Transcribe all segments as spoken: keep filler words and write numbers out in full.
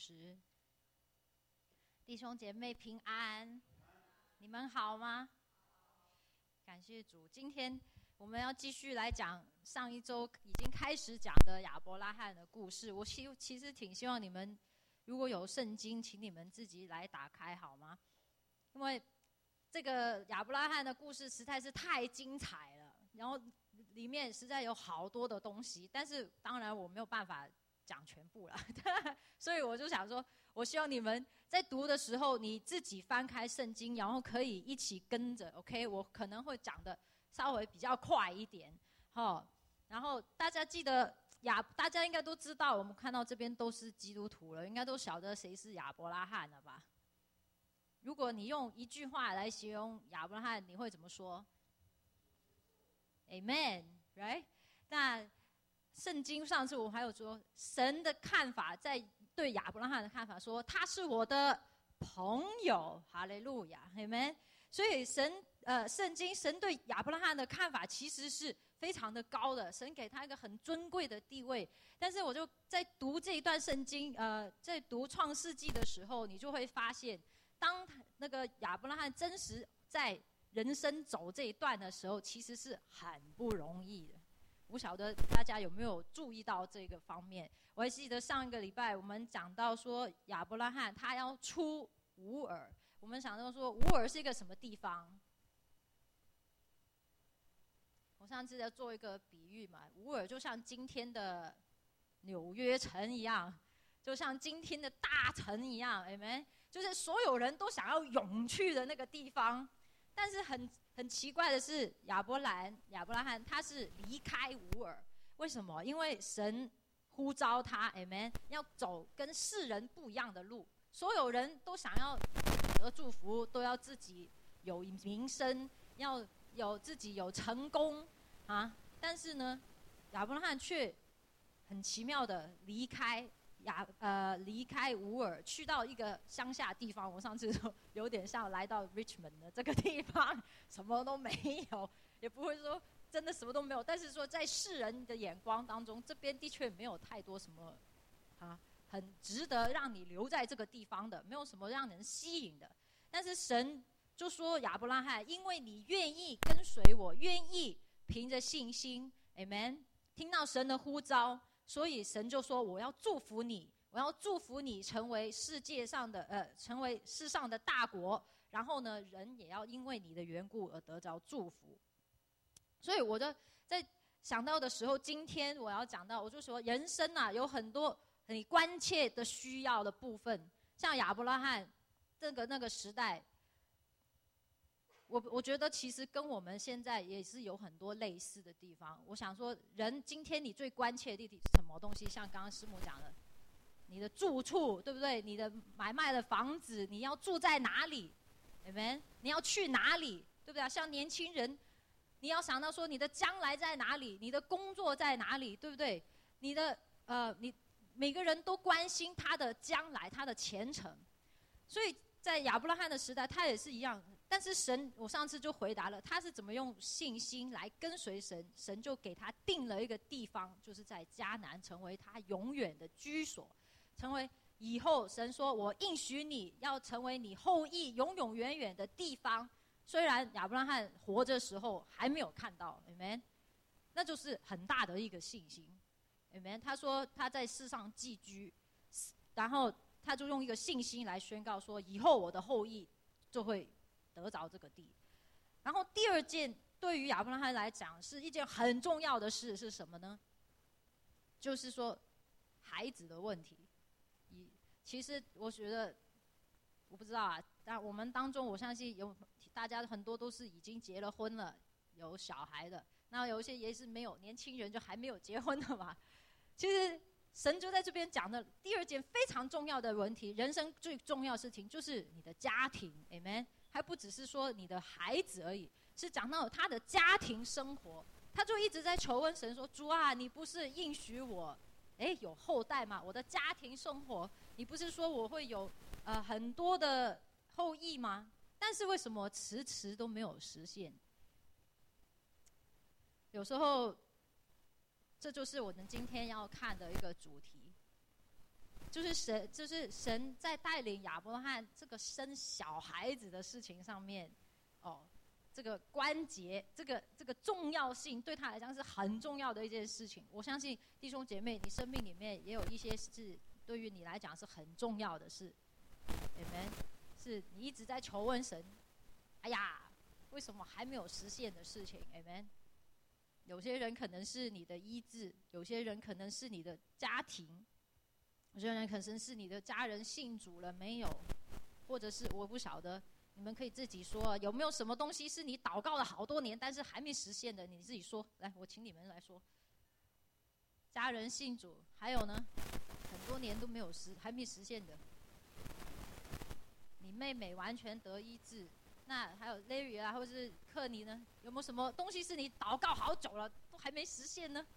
时。弟兄姐妹平安，你们好吗？感谢主，今天我们要继续来讲上一周已经开始讲的亚伯拉罕的故事。我其实挺希望你们如果有圣经，请你们自己来打开好吗？因为这个亚伯拉罕的故事实在是太精彩了，然后里面实在有好多的东西，但是当然我没有办法讲全部了所以我就想说，我希望你们在读的时候你自己翻开圣经，然后可以一起跟着 OK， 我可能会讲的稍微比较快一点、哦、然后大家记得亚大家应该都知道，我们看到这边都是基督徒了，应该都晓得谁是亚伯拉罕了吧？如果你用一句话来形容亚伯拉罕，你会怎么说？ Amen right？ 那圣经上次我还有说，神的看法在对亚伯拉罕的看法说，他是我的朋友，哈利路亚 Amen。 所以神呃，圣经神对亚伯拉罕的看法其实是非常的高的，神给他一个很尊贵的地位。但是我就在读这一段圣经呃，在读创世纪的时候，你就会发现，当那个亚伯拉罕真实在人生走这一段的时候，其实是很不容易的。不晓得大家有没有注意到这个方面？我还记得上一个礼拜我们讲到说，亚伯拉罕他要出乌尔，我们想到说乌尔是一个什么地方？我上次要做一个比喻嘛，乌尔就像今天的纽约城一样，就像今天的大城一样，有没有？就是所有人都想要涌去的那个地方。但是很很奇怪的是，亚伯兰亚伯拉罕他是离开乌尔，为什么？因为神呼召他 Amen 要走跟世人不一样的路。所有人都想要得祝福，都要自己有名声，要有自己有成功啊。但是呢，亚伯拉罕却很奇妙的离开亚呃离开乌尔，去到一个乡下地方。我上次说有点像来到 Richmond 的这个地方，什么都没有，也不会说真的什么都没有，但是说在世人的眼光当中，这边的确没有太多什么啊很值得让你留在这个地方的，没有什么让人吸引的。但是神就说，亚伯拉罕，因为你愿意跟随我，愿意凭着信心 Amen 听到神的呼召，所以神就说，我要祝福你，我要祝福你成为世界上的呃，成为世上的大国，然后呢，人也要因为你的缘故而得着祝福。所以我就在想到的时候，今天我要讲到，我就说人生啊有很多很关切的需要的部分，像亚伯拉罕这个那个时代，我我觉得其实跟我们现在也是有很多类似的地方。我想说，人今天你最关切的是什么东西？像刚刚师母讲的，你的住处，对不对？你的买卖的房子，你要住在哪里？对不对？你要去哪里？对不对？像年轻人，你要想到说你的将来在哪里，你的工作在哪里，对不对？你的呃，你每个人都关心他的将来，他的前程。所以在亚伯拉罕的时代，他也是一样。但是神，我上次就回答了，他是怎么用信心来跟随神，神就给他定了一个地方，就是在迦南，成为他永远的居所，成为以后神说我应许你要成为你后裔永永远远的地方。虽然亚伯拉罕活着时候还没有看到 Amen， 那就是很大的一个信心 Amen。 他说他在世上寄居，然后他就用一个信心来宣告说，以后我的后裔就会得着这个地。然后第二件对于亚伯拉罕来讲是一件很重要的事是什么呢？就是说孩子的问题。其实我觉得，我不知道啊，但我们当中我相信有大家很多都是已经结了婚了，有小孩的，那有一些也是没有，年轻人就还没有结婚的嘛。其实神就在这边讲的第二件非常重要的问题，人生最重要的事情就是你的家庭 Amen， 还不只是说你的孩子而已，是讲到他的家庭生活。他就一直在求问神说，主啊，你不是应许我哎有后代吗？我的家庭生活你不是说我会有呃很多的后裔吗？但是为什么迟迟都没有实现？有时候这就是我们今天要看的一个主题。 就是神，就是神在带领亚伯拉罕这个生小孩子的事情上面，哦，这个关节，这个这个重要性对他来讲是很重要的一件事情。我相信弟兄姐妹，你生命里面也有一些是对于你来讲是很重要的事 ，Amen， 是你一直在求问神，哎呀，为什么还没有实现的事情 ，Amen。有些人可能是你的医治，有些人可能是你的家庭。有些人可能是你的家人信主了没有，或者是我不晓得，你们可以自己说有没有什么东西是你祷告了好多年但是还没实现的，你自己说来，我请你们来说。家人信主，还有呢，很多年都没有实还没实现的。你妹妹完全得医治，那还有 Larry 啊，或者是克尼呢，有没有什么东西是你祷告好久了都还没实现呢？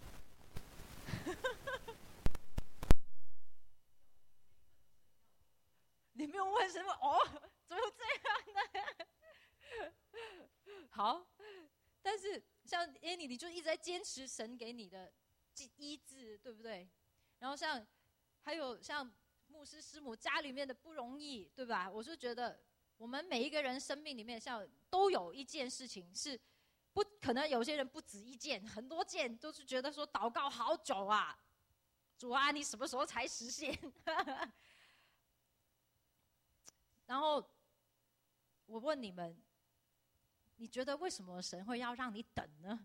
你没有问什么哦？怎么这样呢？好，但是像 Annie， 你就一直在坚持神给你的医治，对不对？然后像还有像牧师师母家里面的不容易，对吧？我就觉得我们每一个人生命里面，像都有一件事情是不可能，有些人不止一件，很多件都是觉得说祷告好久啊，主啊，你什么时候才实现？然后我问你们，你觉得为什么神会要让你等呢？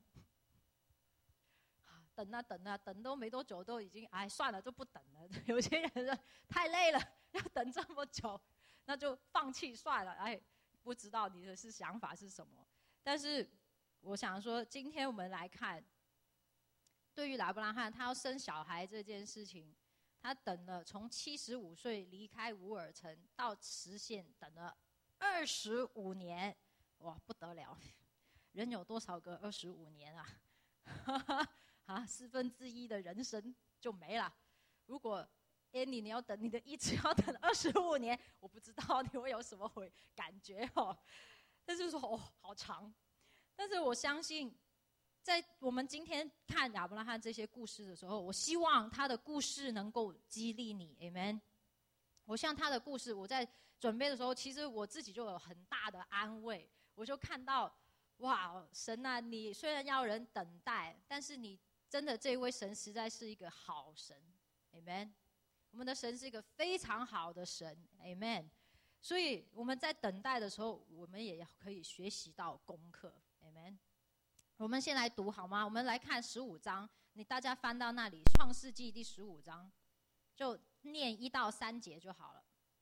等啊等啊，等都没多久，都已经哎算了，就不等了。有些人太累了，要等这么久，那就放弃算了。哎，不知道你的是想法是什么？但是我想说，今天我们来看，对于亚伯拉罕他要生小孩这件事情，他等了从七十五岁离开乌尔城到实现，等了二十五年，哇，不得了！人有多少个二十五年啊？啊，四分之一的人生就没了。如果 Annie 你要等你的医治要等二十五年，我不知道你会有什么回感觉哦。但是说哦，好长。但是我相信，在我们今天看亚伯拉罕这些故事的时候，我希望他的故事能够激励你 ，Amen。我像他的故事，我在准备的时候，其实我自己就有很大的安慰。我就看到，哇，神啊，你虽然要人等待，但是你真的这位神实在是一个好神 ，Amen。我们的神是一个非常好的神 ，Amen。所以我们在等待的时候，我们也可以学习到功课 ，Amen。我们先来读好吗？我们来看十五章，你大家翻到那里，《创世纪》第十五章，就念一到三节就好了。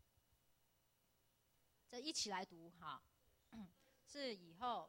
这一起来读哈，是以后。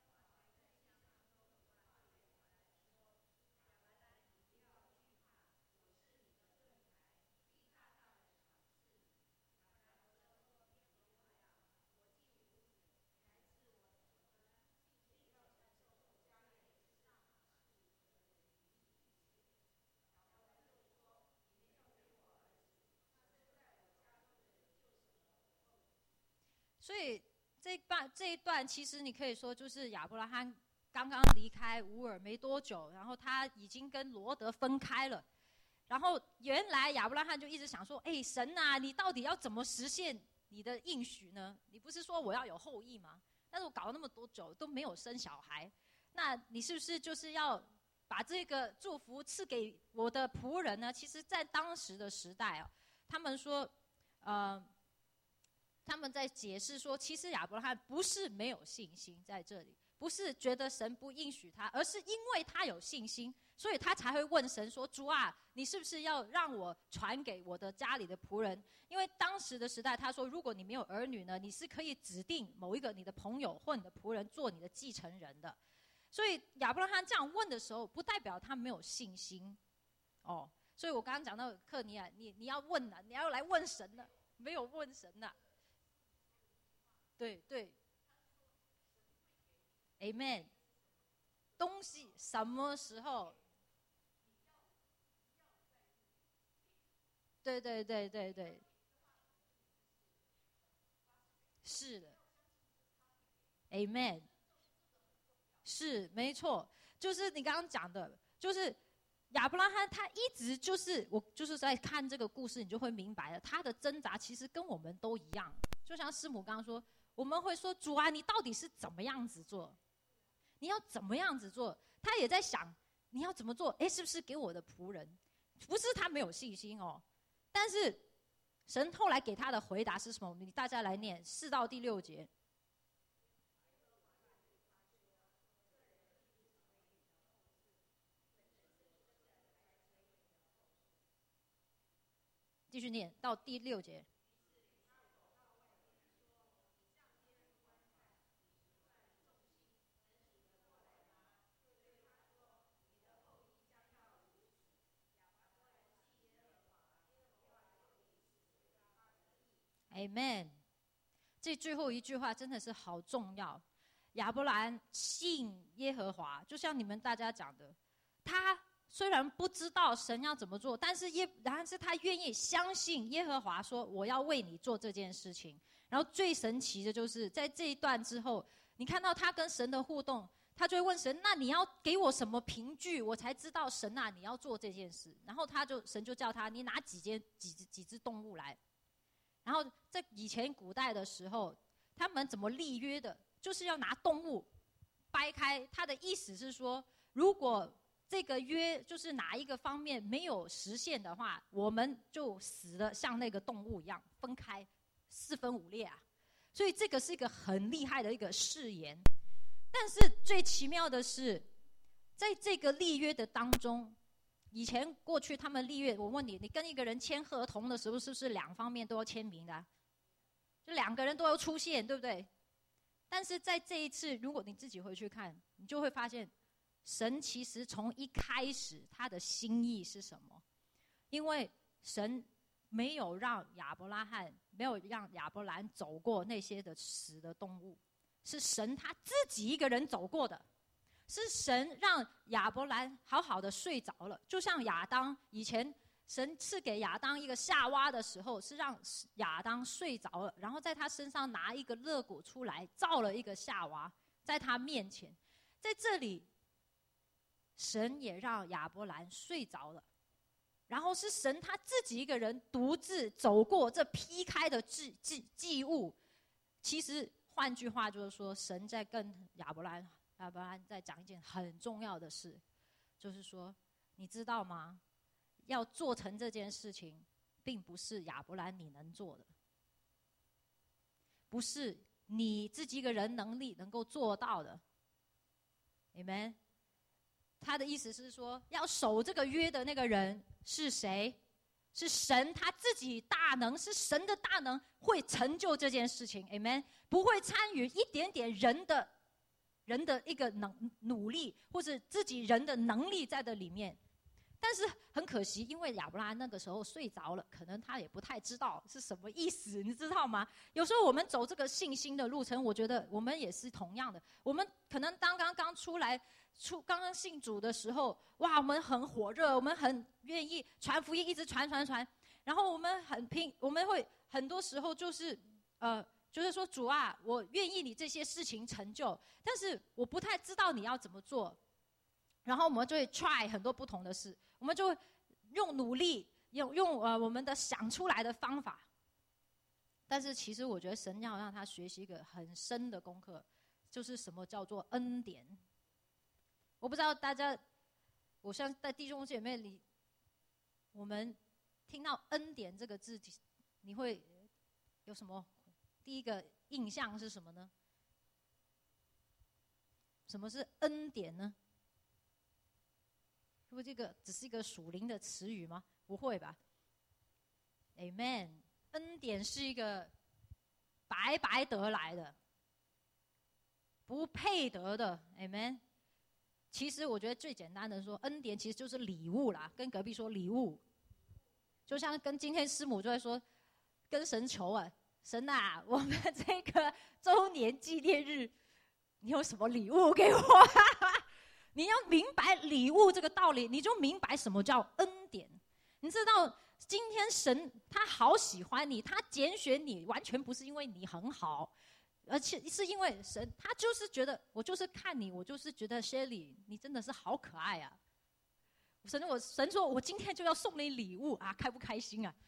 所以这一段这一段其实你可以说就是亚伯拉罕刚刚离开乌尔没多久，然后他已经跟罗德分开了。然后原来亚伯拉罕就一直想说：“哎，神啊，你到底要怎么实现你的应许呢？你不是说我要有后裔吗？但是我搞了那么多久都没有生小孩，那你是不是就是要把这个祝福赐给我的仆人呢？”其实，在当时的时代啊，他们说，呃。他们在解释说，其实亚伯拉罕不是没有信心在这里，不是觉得神不应许他，而是因为他有信心，所以他才会问神说：“主啊，你是不是要让我传给我的家里的仆人？”因为当时的时代，他说，如果你没有儿女呢，你是可以指定某一个你的朋友或你的仆人做你的继承人的。所以亚伯拉罕这样问的时候，不代表他没有信心哦。所以我刚刚讲到克尼亚，你你要问了，你要来问神了，没有问神了。对对 ，Amen。东西什么时候？对对对对对，是的 ，Amen。是没错，就是你刚刚讲的，就是亚伯拉罕他一直就是我就是在看这个故事，你就会明白了，他的挣扎其实跟我们都一样。就像师母刚刚说，我们会说主啊，你到底是怎么样子做？你要怎么样子做？他也在想你要怎么做？哎，是不是给我的仆人？不是他没有信心哦，但是神后来给他的回答是什么？你大家来念四到第六节。继续念到第六节。Amen。这最后一句话真的是好重要。亚伯兰信耶和华，就像你们大家讲的，他虽然不知道神要怎么做，但是耶，但是他愿意相信耶和华说我要为你做这件事情。然后最神奇的就是在这一段之后，你看到他跟神的互动，他就会问神：那你要给我什么凭据，我才知道神啊你要做这件事？然后他就神就叫他，你拿几件几只几只动物来。然后在以前古代的时候，他们怎么立约的？就是要拿动物掰开。他的意思是说，如果这个约就是哪一个方面没有实现的话，我们就死了，像那个动物一样分开，四分五裂啊。所以这个是一个很厉害的一个誓言。但是最奇妙的是，在这个立约的当中，以前过去他们立约，我问你，你跟一个人签合同的时候，是不是两方面都要签名的啊？就两个人都要出现，对不对？但是在这一次，如果你自己回去看，你就会发现，神其实从一开始他的心意是什么？因为神没有让亚伯拉罕，没有让亚伯兰走过那些的死的动物，是神他自己一个人走过的。是神让亚伯兰好好的睡着了，就像亚当以前神赐给亚当一个夏娃的时候，是让亚当睡着了，然后在他身上拿一个肋骨出来，造了一个夏娃在他面前。在这里神也让亚伯兰睡着了，然后是神他自己一个人独自走过这劈开的祭祭祭物。其实换句话就是说，神在跟亚伯兰亚伯兰在讲一件很重要的事，就是说，你知道吗？要做成这件事情，并不是亚伯兰你能做的，不是你自己一个人能力能够做到的。Amen。他的意思是说，要守这个约的那个人是谁？是神他自己大能，是神的大能会成就这件事情。Amen。不会参与一点点人的。人的一个能努力，或是自己人的能力在这里面。但是很可惜，因为亚伯拉罕那个时候睡着了，可能他也不太知道是什么意思，你知道吗？有时候我们走这个信心的路程，我觉得我们也是同样的。我们可能刚刚刚出来，出刚刚信主的时候，哇，我们很火热，我们很愿意传福音，一直传传传，然后我们很拼，我们会很多时候就是呃。就是说，主啊，我愿意你这些事情成就，但是我不太知道你要怎么做。然后我们就会 try 很多不同的事，我们就会用努力，用用呃我们的想出来的方法。但是其实我觉得神要让他学习一个很深的功课，就是什么叫做恩典。我不知道大家，我像在弟兄姐妹里，我们听到恩典这个字，你会有什么？第一个印象是什么呢？什么是恩典呢？是不是这个只是一个属灵的词语吗？不会吧 ？Amen。恩典是一个白白得来的，不配得的。Amen。其实我觉得最简单的说，恩典其实就是礼物啦。跟隔壁说礼物，就像跟今天师母就会说，跟神求啊。神啊，我们这个周年纪念日，你有什么礼物给我？你要明白礼物这个道理，你就明白什么叫恩典。你知道，今天神他好喜欢你，他拣选你，完全不是因为你很好，而且是因为神他就是觉得，我就是看你，我就是觉得 Shelly 你真的是好可爱啊。 神我神说我今天就要送你礼物啊，开不开心啊？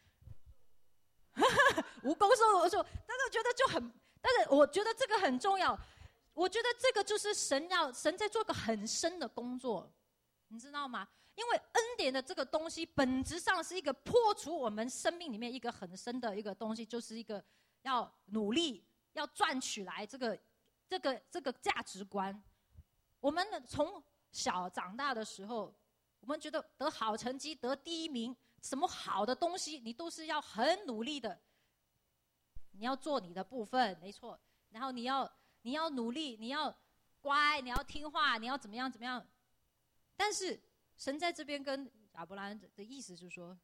无功受我说，但是我觉得就很，但是我觉得这个很重要。我觉得这个就是神要神在做个很深的工作，你知道吗？因为恩典的这个东西本质上是一个破除我们生命里面一个很深的一个东西，就是一个要努力要赚取来这个这个这个价值观。我们从小长大的时候，我们觉得得好成绩得第一名，什么好的东西你都是要很努力的，你要做你的部分没错，然后你要你要努力，你要乖，你要听话，你要怎么样怎么样。但是神在这边跟亚伯兰的意思就是说，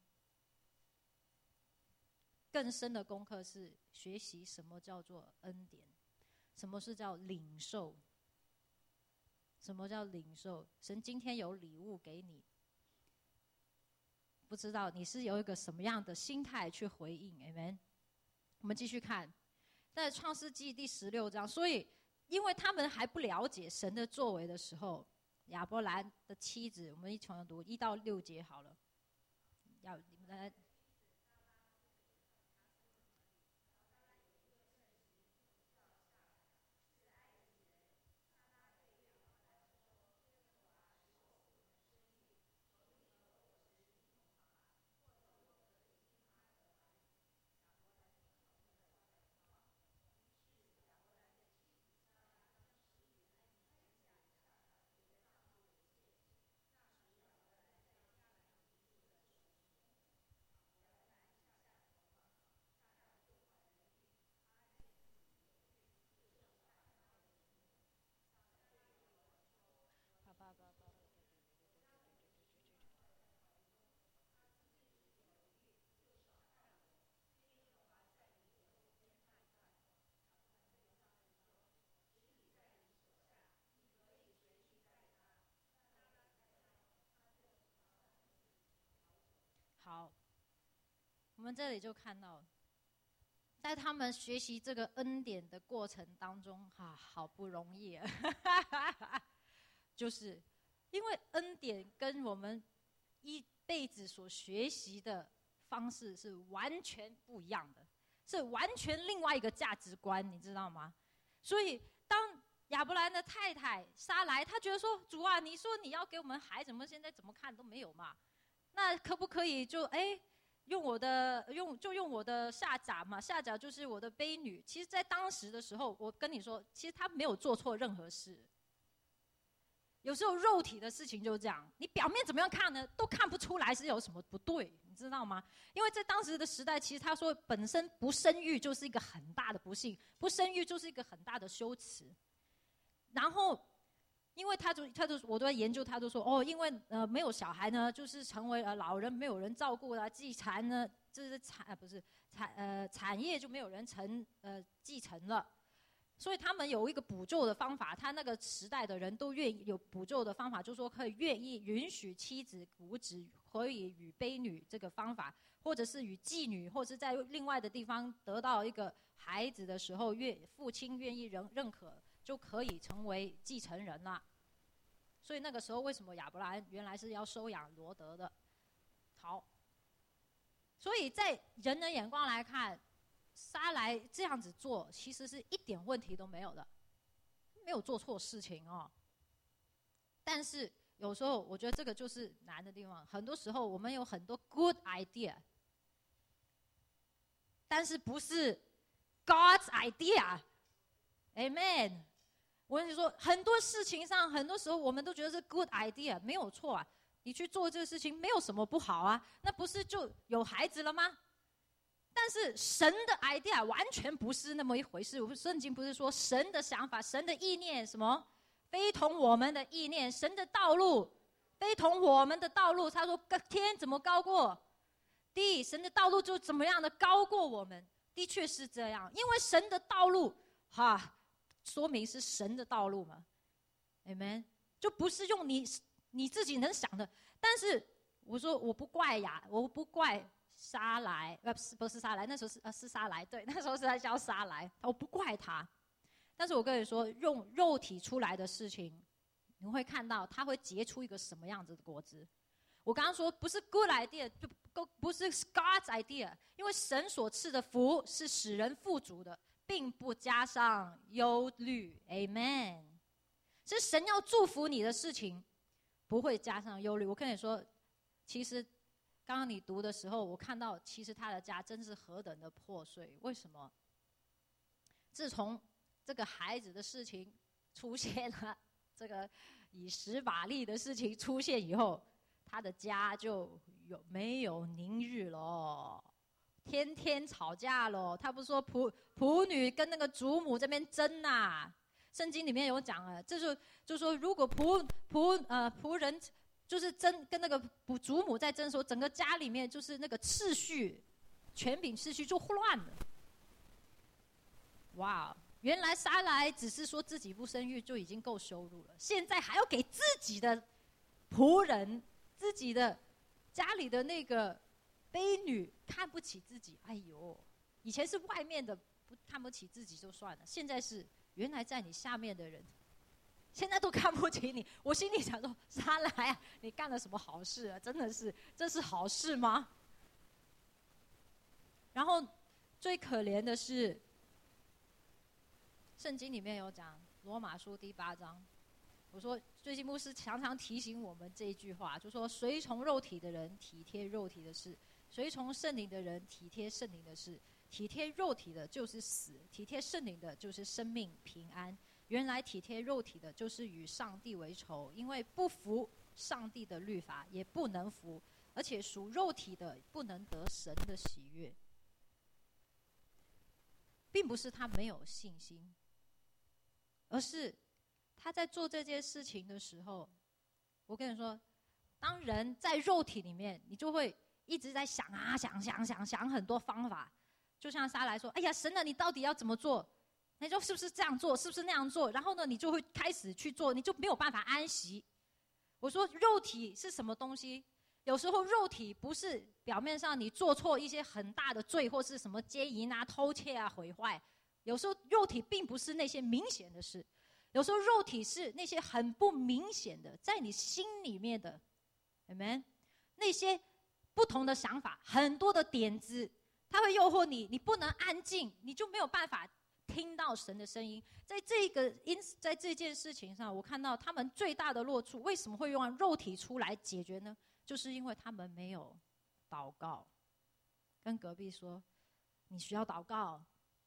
更深的功课是学习什么叫做恩典，什么是叫领受，什么叫领受。神今天有礼物给你，不知道你是有一个什么样的心态去回应 Amen。 我们继续看在创世纪第十六章，所以因为他们还不了解神的作为的时候，亚伯兰的妻子，我们一起来读一到六节好了。要你们来。好，我们这里就看到，在他们学习这个恩典的过程当中，哈、啊，好不容易啊，就是因为恩典跟我们一辈子所学习的方式是完全不一样的，是完全另外一个价值观，你知道吗？所以当亚伯兰的太太撒来，她觉得说：“主啊，你说你要给我们孩子，我们现在怎么看都没有嘛。”那可不可以就哎，用我的用就用我的夏甲嘛？夏甲就是我的婢女。其实，在当时的时候，我跟你说，其实他没有做错任何事。有时候肉体的事情就是这样，你表面怎么样看呢，都看不出来是有什么不对，你知道吗？因为在当时的时代，其实他说本身不生育就是一个很大的不幸，不生育就是一个很大的羞耻。然后。因为他就他就我都在研究，他就说哦，因为呃没有小孩呢，就是成为呃老人没有人照顾了，继残呢，这是产、呃、不是产呃产业就没有人承呃继承了，所以他们有一个补救的方法，他那个时代的人都愿意有补救的方法，就是说可以愿意允许妻子无子可以与婢女这个方法，或者是与妓女，或者是在另外的地方得到一个孩子的时候，愿父亲愿意认认可。就可以成为继承人了。所以那个时候，为什么亚伯兰原来是要收养罗德的？好，所以在人的眼光来看，撒来这样子做，其实是一点问题都没有的，没有做错事情哦。但是有时候，我觉得这个就是难的地方。很多时候，我们有很多 good idea， 但是不是 God's idea。Amen。我跟你说，很多事情上，很多时候我们都觉得是 good idea， 没有错啊。你去做这个事情，没有什么不好啊，那不是就有孩子了吗？但是神的 idea 完全不是那么一回事。圣经不是说神的想法、神的意念什么非同我们的意念，神的道路非同我们的道路。他说天怎么高过地，神的道路就怎么样的高过我们。的确是这样，因为神的道路哈。说明是神的道路嘛 ，Amen， 就不是用你你自己能想的。但是我说我不怪呀，我不怪撒来，呃，不是撒来，那时候是呃是撒来，对，那时候是在叫撒来，我不怪他。但是我跟你说，用肉体出来的事情，你会看到它会结出一个什么样子的果子。 我刚刚说不是 good idea， 就不是 God's idea， 因为神所赐的福是使人富足的，并不加上忧虑。 Amen。 是神要祝福你的事情不会加上忧虑。我跟你说，其实刚刚你读的时候，我看到其实他的家真是何等的破碎。为什么？自从这个孩子的事情出现了，这个以实把利的事情出现以后，他的家就有没有宁日了，天天吵架了。他不是说仆仆女跟那个主母这边争啊，圣经里面有讲了，这就就说如果仆仆呃仆人就是争跟那个主母在争的时候，整个家里面就是那个秩序，权柄秩序就乱了。哇，原来撒来只是说自己不生育就已经够羞辱了，现在还要给自己的仆人、自己的家里的那个婢女看不起自己。哎呦，以前是外面的不看不起自己就算了，现在是原来在你下面的人现在都看不起你。我心里想说，撒来啊，你干了什么好事啊？真的是，这是好事吗？然后最可怜的是，圣经里面有讲罗马书第八章，我说最近牧师常常提醒我们这一句话，就说随从肉体的人体贴肉体的事，随从圣灵的人体贴圣灵的事。体贴肉体的就是死，体贴圣灵的就是生命平安。原来体贴肉体的就是与上帝为仇，因为不服上帝的律法，也不能服，而且属肉体的不能得神的喜悦。并不是他没有信心，而是他在做这件事情的时候，我跟你说，当人在肉体里面，你就会一直在想啊想想想想很多方法。就像撒来说，哎呀，神啊，你到底要怎么做？你说是不是这样做，是不是那样做？然后呢，你就会开始去做，你就没有办法安息。我说肉体是什么东西？有时候肉体不是表面上你做错一些很大的罪，或是什么奸淫啊、偷窃啊、毁坏。有时候肉体并不是那些明显的事，有时候肉体是那些很不明显的，在你心里面的 Amen， 那些不同的想法，很多的点子，它会诱惑你，你不能安静，你就没有办法听到神的声音。在这个因在这件事情上，我看到他们最大的落处，为什么会用肉体出来解决呢？就是因为他们没有祷告。跟隔壁说，你需要祷告。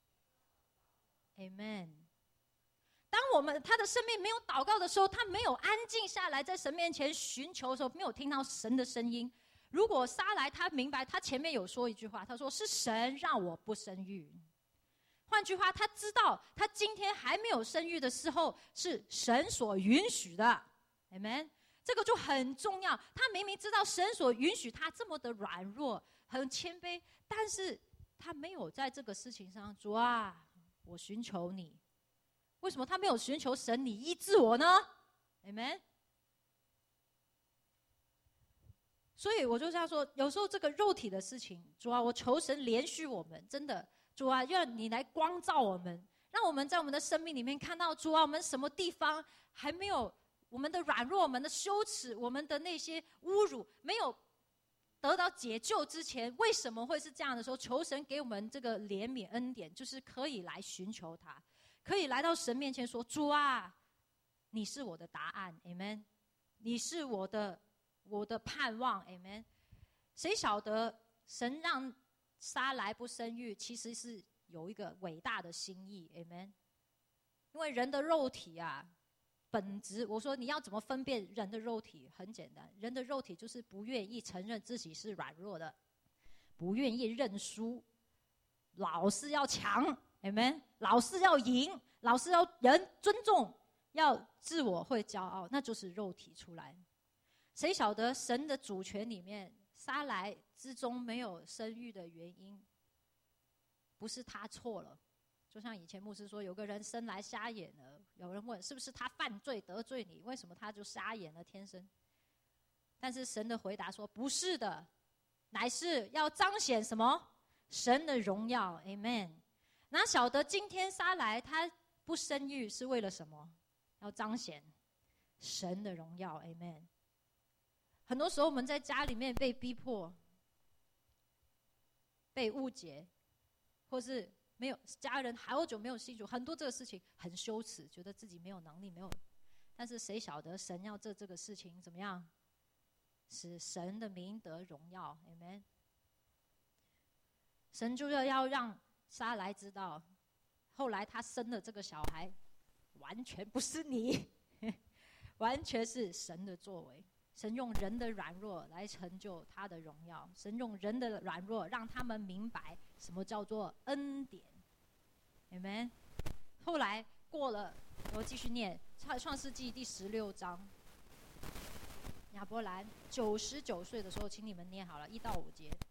Amen。 当我们他的生命没有祷告的时候，他没有安静下来在神面前寻求的时候，没有听到神的声音。如果撒来他明白，他前面有说一句话，他说是神让我不生育。换句话，他知道他今天还没有生育的时候是神所允许的。 Amen。 这个就很重要。他明明知道神所允许他这么的软弱很谦卑，但是他没有在这个事情上，主啊，我寻求你。为什么他没有寻求神你医治我呢？ Amen。 所以我就这样说，有时候这个肉体的事情，主啊，我求神连续我们，真的，主啊，愿你来光照我们，让我们在我们的生命里面看到，主啊，我们什么地方还没有，我们的软弱、我们的羞耻、我们的那些侮辱没有得到解救之前，为什么会是这样的时候，求神给我们这个怜悯恩典，就是可以来寻求他，可以来到神面前说，主啊，你是我的答案 Amen， 你是我的我的盼望 Amen。 谁晓得神让撒来不生育，其实是有一个伟大的心意 Amen。 因为人的肉体啊，本质，我说你要怎么分辨人的肉体？很简单，人的肉体就是不愿意承认自己是软弱的，不愿意认输，老是要强 Amen， 老是要赢，老是要人尊重，要自我会骄傲，那就是肉体出来。谁晓得神的主权里面，撒来之中没有生育的原因，不是他错了。就像以前牧师说，有个人生来瞎眼了，有人问是不是他犯罪得罪你，为什么他就瞎眼了天生？但是神的回答说，不是的，乃是要彰显什么？神的荣耀 Amen。 哪晓得今天撒来他不生育是为了什么？要彰显神的荣耀 Amen。 很多时候我们在家里面被逼迫、被误解，或是没有家人好久没有信主，很多这个事情很羞耻，觉得自己没有能力，没有。但是谁晓得神要这这个事情怎么样，使神的名得荣耀 ，Amen。神就要要让撒莱知道，后来他生的这个小孩，完全不是你，完全是神的作为。神用人的软弱来成就他的荣耀，神用人的软弱让他们明白什么叫做恩典 ，Amen。后来过了，我继续念创世纪第十六章。亚伯兰九十九岁的时候，请你们念好了，一到五节。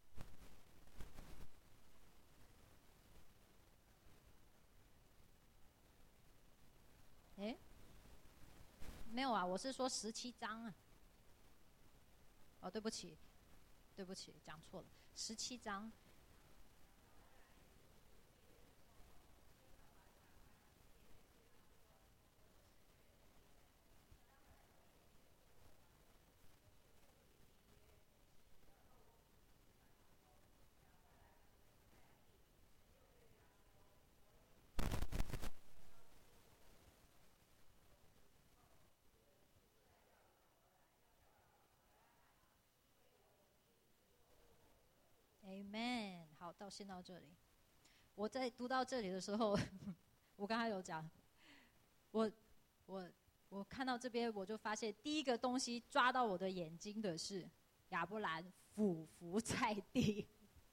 哎，没有啊，我是说十七章啊。哦，对不起，对不起，讲错了，十七章。Amen。好，到先到这里。我在读到这里的时候，我刚才有讲，我我我看到这边，我就发现第一个东西抓到我的眼睛的是亚伯兰俯伏在地。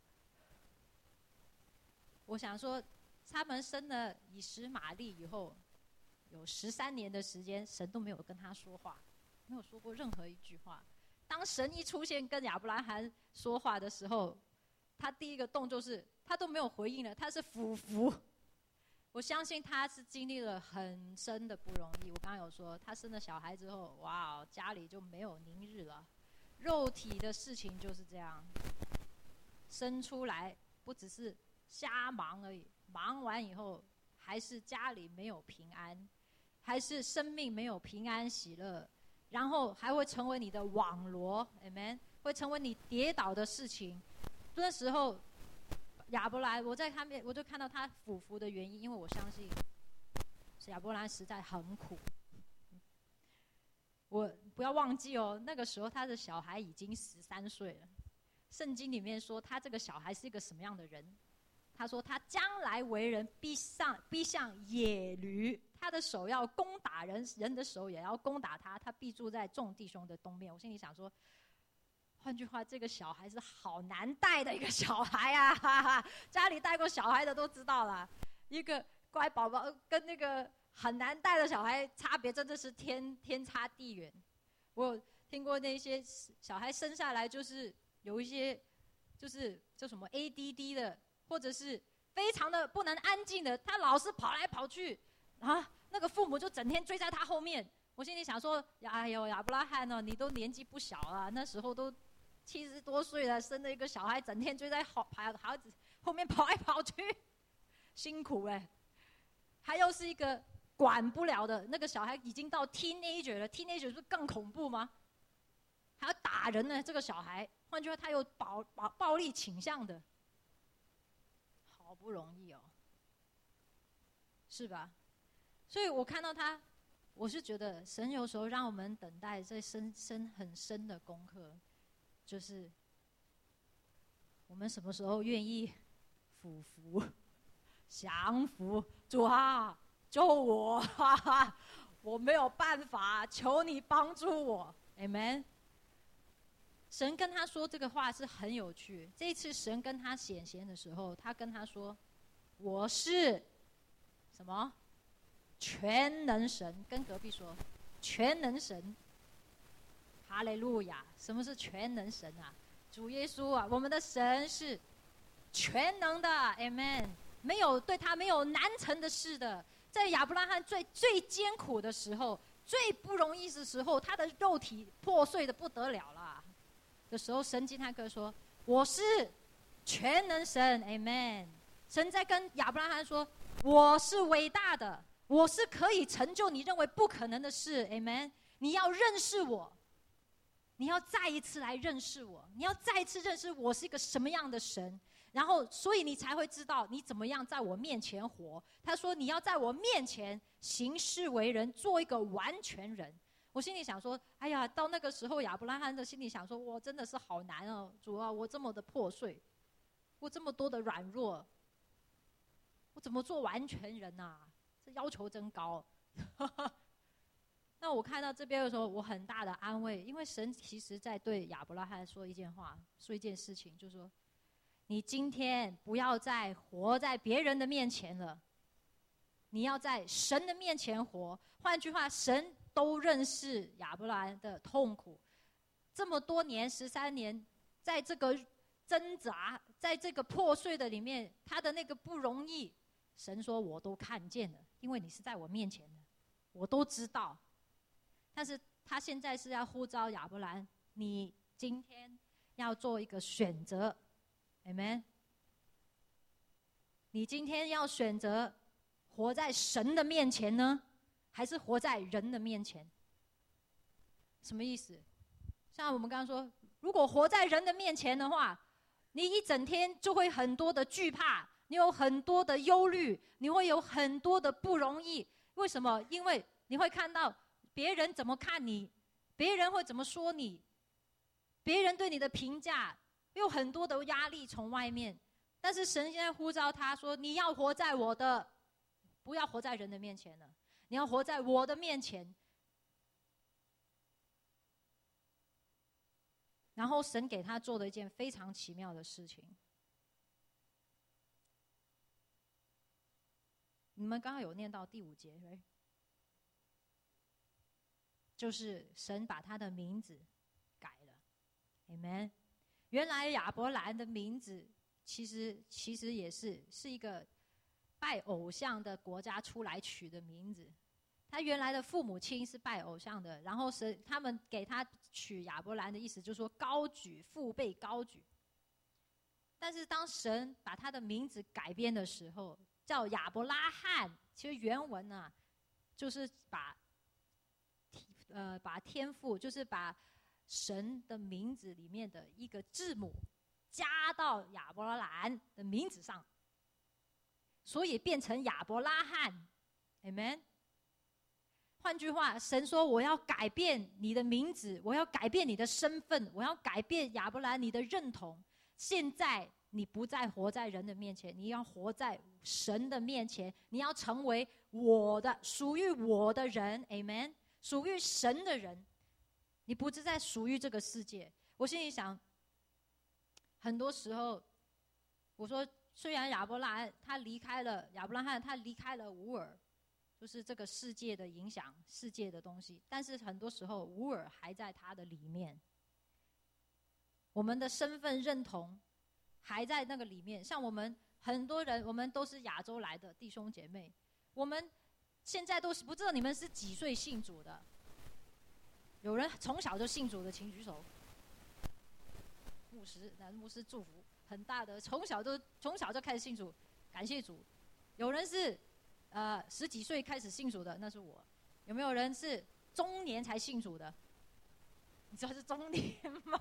我想说，他们生了以实玛利以后，有十三年的时间，神都没有跟他说话，没有说过任何一句话。当神一出现跟亚伯拉罕说话的时候，他第一个动作是，他都没有回应了，他是俯伏。我相信他是经历了很深的不容易。我刚刚有说，他生了小孩之后，哇，家里就没有宁日了。肉体的事情就是这样，生出来不只是瞎忙而已，忙完以后还是家里没有平安，还是生命没有平安喜乐，然后还会成为你的网罗 ，Amen， 会成为你跌倒的事情。那时候亚伯兰，我在看面，我就看到他俯伏的原因，因为我相信亚伯兰实在很苦。我不要忘记哦，那个时候他的小孩已经十三岁了。圣经里面说他这个小孩是一个什么样的人？他说他将来为人必像必像野驴，他的手要攻打人，人的手也要攻打他，他必住在众弟兄的东面。我心里想说，换句话，这个小孩是好难带的一个小孩啊！哈哈，家里带过小孩的都知道了，一个乖宝宝跟那个很难带的小孩差别真的是天天差地远。我有听过那些小孩生下来就是有一些就是叫什么 A D D 的，或者是非常的不能安静的，他老是跑来跑去啊，那个父母就整天追在他后面。我心里想说，哎呦，亚伯拉罕哦，你都年纪不小了，那时候都七十多岁了，生了一个小孩，整天追在孩子后面跑来跑去，辛苦哎、欸。还又是一个管不了的那个小孩，已经到 teenager 了 ，teenager 不是更恐怖吗？还要打人呢，这个小孩。换句话，他有暴暴暴力倾向的，好不容易哦，是吧？所以我看到他，我是觉得神有时候让我们等待这深深很深的功课。就是我们什么时候愿意俯伏、降服？主啊，救我！哈哈，我没有办法，求你帮助我 ，Amen。神跟他说这个话是很有趣。这一次神跟他显现的时候，他跟他说：“我是什么？全能神。”跟隔壁说：“全能神。”哈利路亚！什么是全能神啊？主耶稣啊，我们的神是全能的 ，Amen。没有对他没有难成的事的。在亚伯拉罕最最艰苦的时候，最不容易的时候，他的肉体破碎的不得了了的时候，神经他哥说：“我是全能神 ，Amen。”神在跟亚伯拉罕说：“我是伟大的，我是可以成就你认为不可能的事 ，Amen。你要认识我。” 你要再一次来认识我，你要再一次认识我是一个什么样的神，然后所以你才会知道你怎么样在我面前活。他说你要在我面前行事为人，做一个完全人。我心里想说，哎呀，到那个时候亚伯拉罕的心里想说，我真的是好难哦，主啊，我这么的破碎，我这么多的软弱，我怎么做完全人啊？这要求真高。那我看到这边的时候，我很大的安慰，因为神其实在对亚伯拉罕说一件话，说一件事情，就是说，你今天不要再活在别人的面前了，你要在神的面前活。换句话，神都认识亚伯拉罕的痛苦，这么多年十三年，在这个挣扎，在这个破碎的里面，他的那个不容易，神说我都看见了，因为你是在我面前的，我都知道。但是他现在是要呼召亚伯兰，你今天要做一个选择 Amen。 你今天要选择活在神的面前呢，还是活在人的面前？什么意思？像我们刚刚说，如果活在人的面前的话，你一整天就会很多的惧怕，你有很多的忧虑，你会有很多的不容易。为什么？因为你会看到别人怎么看你，别人会怎么说你，别人对你的评价，有很多的压力从外面。但是神现在呼召他说，你要活在我的，不要活在人的面前了，你要活在我的面前。然后神给他做了一件非常奇妙的事情。你们刚刚有念到第五节， right？ 就是神把他的名字改了 Amen。 原来亚伯兰的名字其实其实也是是一个拜偶像的国家出来取的名字。他原来的父母亲是拜偶像的，然后神他们给他取亚伯兰的意思就是说高举，父辈高举。但是当神把他的名字改编的时候，叫亚伯拉罕，其实原文啊就是把呃把天父，就是把神的名字里面的一个字母加到亚伯兰的名字上，所以变成亚伯拉罕 Amen。 换句话，神说我要改变你的名字，我要改变你的身份，我要改变亚伯兰你的认同。现在你不再活在人的面前，你要活在神的面前，你要成为我的，属于我的人 Amen， 属于神的人，你不是在属于这个世界。我心里想，很多时候我说虽然亚伯拉罕他离开了亚伯拉罕他离开了乌尔，就是这个世界的影响，世界的东西，但是很多时候乌尔还在他的里面，我们的身份认同还在那个里面。像我们很多人，我们都是亚洲来的弟兄姐妹，我们现在都是不知道你们是几岁信主的。有人从小就信主的请举手。牧师，那牧师祝福很大的，从小都从小就开始信主，感谢主。有人是呃十几岁开始信主的，那是我。有没有人是中年才信主的？你知道是中年吗？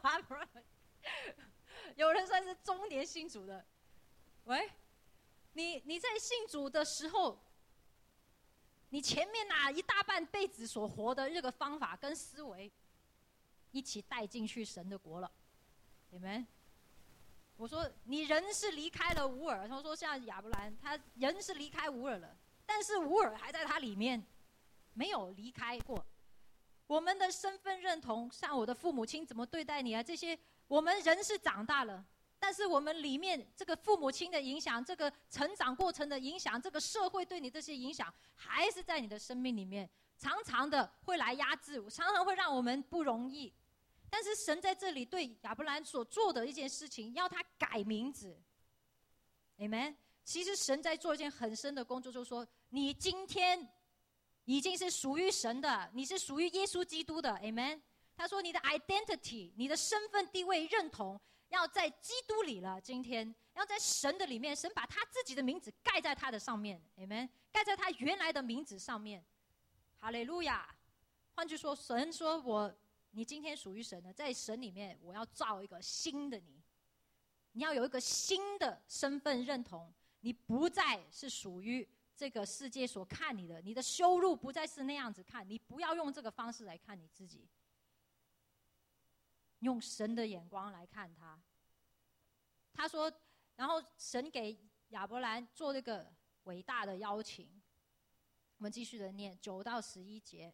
有人算是中年信主的。喂，你你在信主的时候，你前面哪一大半辈子所活的这个方法跟思维，一起带进去神的国了。你们，我说你人是离开了乌尔，他说像亚伯兰，他人是离开乌尔了，但是乌尔还在他里面，没有离开过。我们的身份认同，像我的父母亲怎么对待你啊，这些我们人是长大了，但是我们里面这个父母亲的影响，这个成长过程的影响，这个社会对你这些影响，还是在你的生命里面，常常的会来压制，常常会让我们不容易。但是神在这里对亚伯兰所做的一件事情，要他改名字 Amen。 其实神在做一件很深的工作，就是说你今天已经是属于神的，你是属于耶稣基督的 Amen。 他说你的 identity， 你的身份地位认同要在基督里了，今天要在神的里面，神把他自己的名字盖在他的上面 Amen， 盖在他原来的名字上面。哈利路亚。换句说，神说我你今天属于神的，在神里面，我要造一个新的你。你要有一个新的身份认同，你不再是属于这个世界所看你的，你的羞辱不再是那样子看，你不要用这个方式来看你自己，用神的眼光来看他。他说，然后神给亚伯兰做这个伟大的邀请。我们继续的念九到十一节。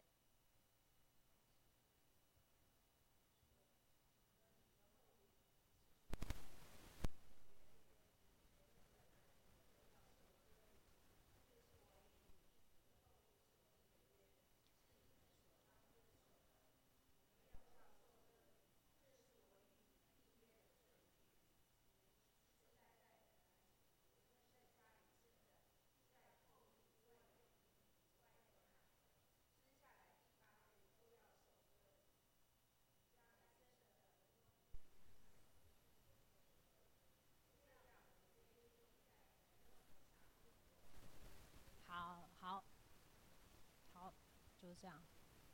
好好好，就是这样。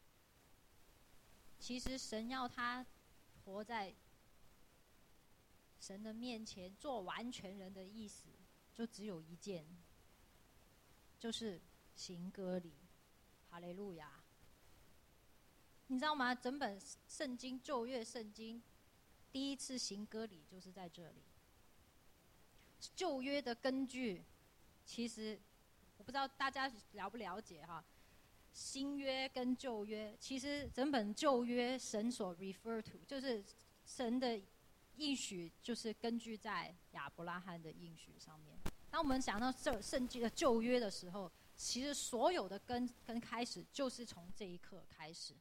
其实神要他活在神的面前做完全人的意思，就只有一件，就是行割礼。哈利路亚！你知道吗？整本圣经旧约圣经第一次行割礼就是在这里。旧约的根据，其实我不知道大家了不了解哈。新约跟旧约，其实整本旧约神所 refer to 就是神的应许，就是根据在亚伯拉罕的应许上面。当我们讲到这圣经的旧约的时候，其实所有的根跟开始就是从这一刻开始。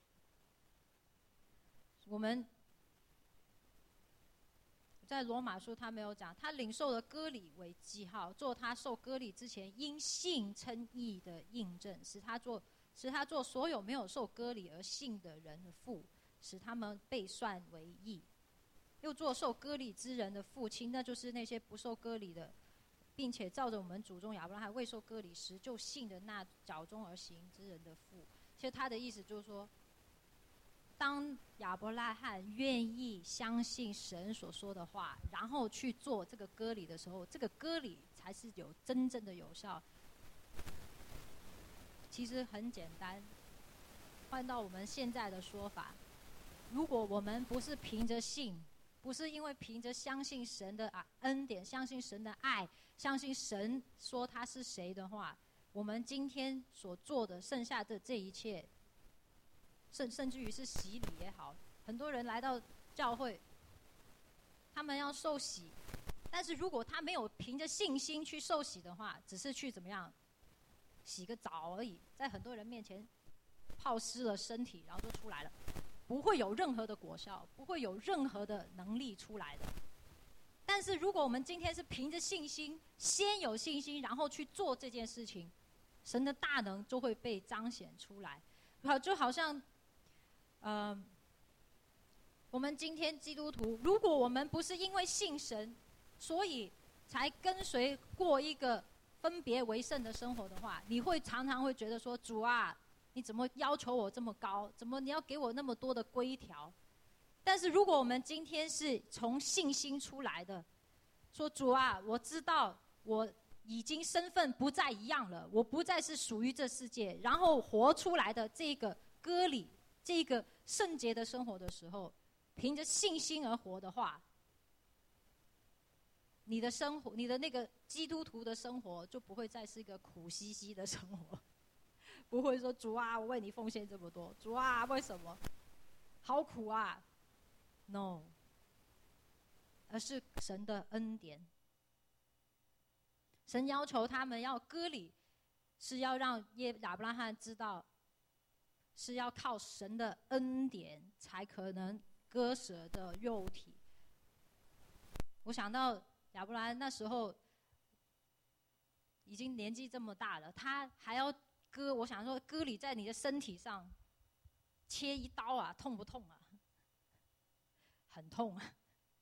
我们在罗马书他没有讲，他领受了割礼为记号，做他受割礼之前因信称义的印证，使他做使他做所有没有受割礼而信的人的父，使他们被算为义。又做受割礼之人的父亲，那就是那些不受割礼的，并且照着我们祖宗亚伯拉罕未受割礼时就信的那脚中而行之人的父。其实他的意思就是说，当亚伯拉罕愿意相信神所说的话，然后去做这个割礼的时候，这个割礼才是有真正的有效。其实很简单，换到我们现在的说法，如果我们不是凭着信，不是因为凭着相信神的恩典，相信神的爱，相信神说他是谁的话，我们今天所做的剩下的这一切，甚甚至于是洗礼也好，很多人来到教会，他们要受洗，但是如果他没有凭着信心去受洗的话，只是去怎么样洗个澡而已，在很多人面前泡湿了身体，然后就出来了，不会有任何的果效，不会有任何的能力出来的。但是如果我们今天是凭着信心，先有信心，然后去做这件事情，神的大能就会被彰显出来。好，就好像呃，我们今天基督徒，如果我们不是因为信神，所以才跟随过一个分别为圣的生活的话，你会常常会觉得说，主啊，你怎么要求我这么高？怎么你要给我那么多的规条？但是如果我们今天是从信心出来的，说主啊，我知道我已经身份不再一样了，我不再是属于这世界，然后活出来的这个割礼，这个圣洁的生活的时候，凭着信心而活的话，你的生活，你的那个基督徒的生活就不会再是一个苦兮兮的生活，不会说主啊，我为你奉献这么多，主啊，为什么好苦啊 ？No， 而是神的恩典。神要求他们要割礼，是要让耶亚伯拉罕知道，是要靠神的恩典才可能割舍的肉体。我想到亚伯拉罕那时候已经年纪这么大了，他还要割，我想说割礼在你的身体上切一刀啊，痛不痛啊？很痛啊。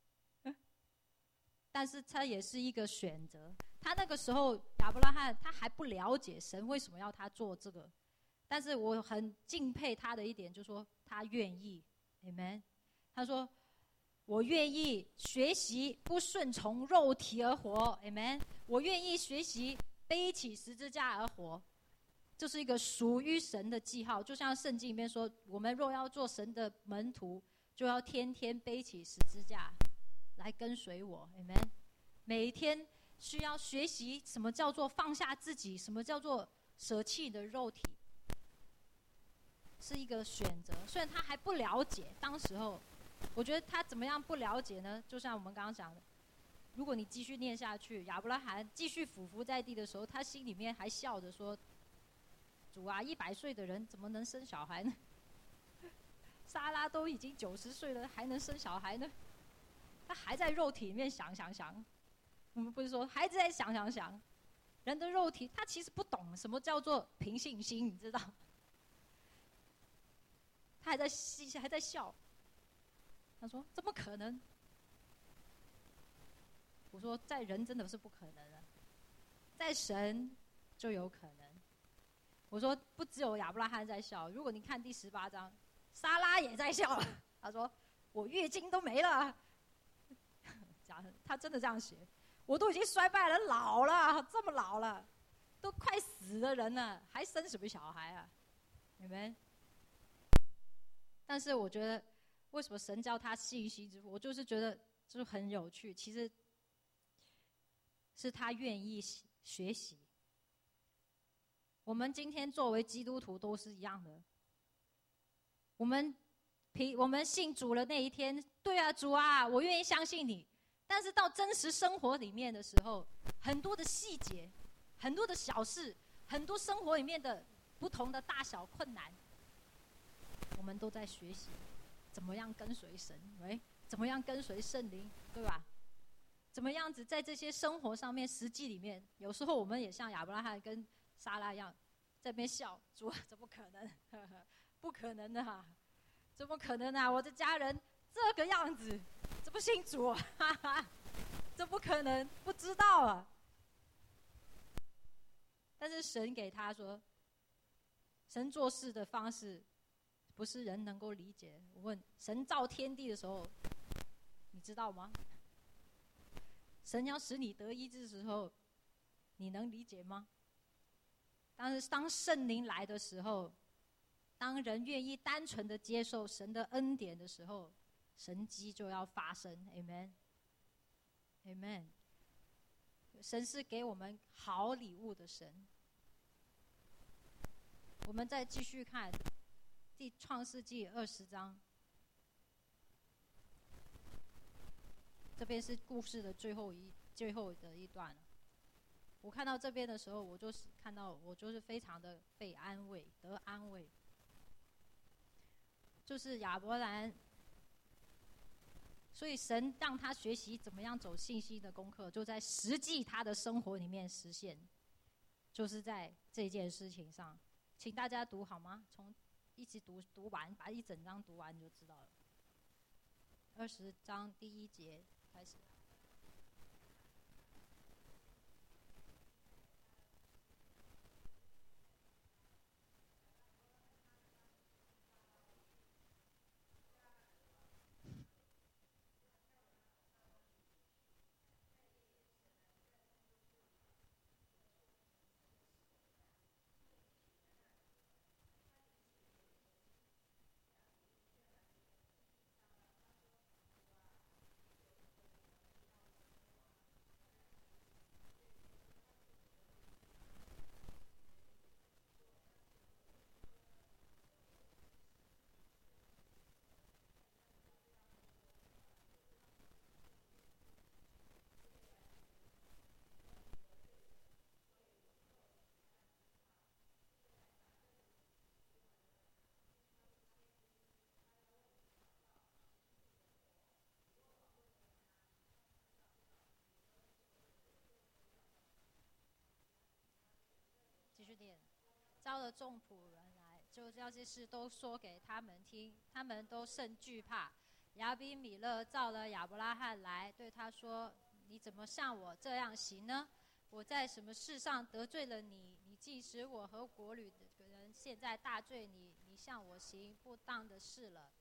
但是他也是一个选择。他那个时候亚伯拉罕他还不了解神为什么要他做这个，但是我很敬佩他的一点就是说他愿意 Amen。他说：“我愿意学习不顺从肉体而活 ，Amen。我愿意学习背起十字架而活。”这是一个属于神的记号，就像圣经里面说，我们若要做神的门徒，就要天天背起十字架来跟随我 ，Amen。每一天需要学习什么叫做放下自己，什么叫做舍弃你的肉体，是一个选择。虽然他还不了解，当时候，我觉得他怎么样不了解呢？就像我们刚刚讲的，如果你继续念下去，亚伯拉罕继续俯伏在地的时候，他心里面还笑着说：“主啊，一百岁的人怎么能生小孩呢？莎拉都已经九十岁了，还能生小孩呢？”他还在肉体里面想想想。我们不是说孩子在想想想，人的肉体他其实不懂什么叫做凭信心，你知道？他还在笑，还在笑。他说：“怎么可能？”我说：“在人真的是不可能的，在神就有可能。”我说：“不只有亚伯拉罕在笑，如果你看第十八章，莎拉也在笑了。”他说：“我月经都没了。”他真的这样写。我都已经衰败了，老了，这么老了，都快死的人了，还生什么小孩啊？你们？但是我觉得，为什么神叫他信息之父？我就是觉得就是很有趣。其实是他愿意学习。我们今天作为基督徒都是一样的。我们凭我们信主了那一天，对啊，主啊，我愿意相信你。但是到真实生活里面的时候，很多的细节，很多的小事，很多生活里面的不同的大小困难，我们都在学习怎么样跟随神，喂，怎么样跟随圣灵，对吧？怎么样子在这些生活上面实际里面，有时候我们也像亚伯拉罕跟撒拉一样，在那边笑，主啊，怎么可能？呵呵，不可能的啊，怎么可能啊？我的家人这个样子。怎么信主啊？哈哈，怎么可能？不知道啊。但是神给他说，神做事的方式不是人能够理解。我问神造天地的时候，你知道吗？神要使你得医治的时候，你能理解吗？但是当圣灵来的时候，当人愿意单纯的接受神的恩典的时候，神迹就要发生 ，Amen，Amen。Amen。神是给我们好礼物的神。我们再继续看第创世纪二十章，这边是故事的最后一最后的一段。我看到这边的时候，我就是看到我就是非常的被安慰，得安慰。就是亚伯兰。所以神让他学习怎么样走信息的功课，就在实际他的生活里面实现，就是在这件事情上。请大家读好吗？从一起读读完，把一整章读完你就知道了。二十章第一节开始。继续念。招了众仆人来，就这些事都说给他们听，他们都甚惧怕。亚比米勒召了亚伯拉罕来，对他说：“你怎么像我这样行呢？我在什么事上得罪了你？你既使我和国旅的人现在大罪你，你向我行不当的事了。”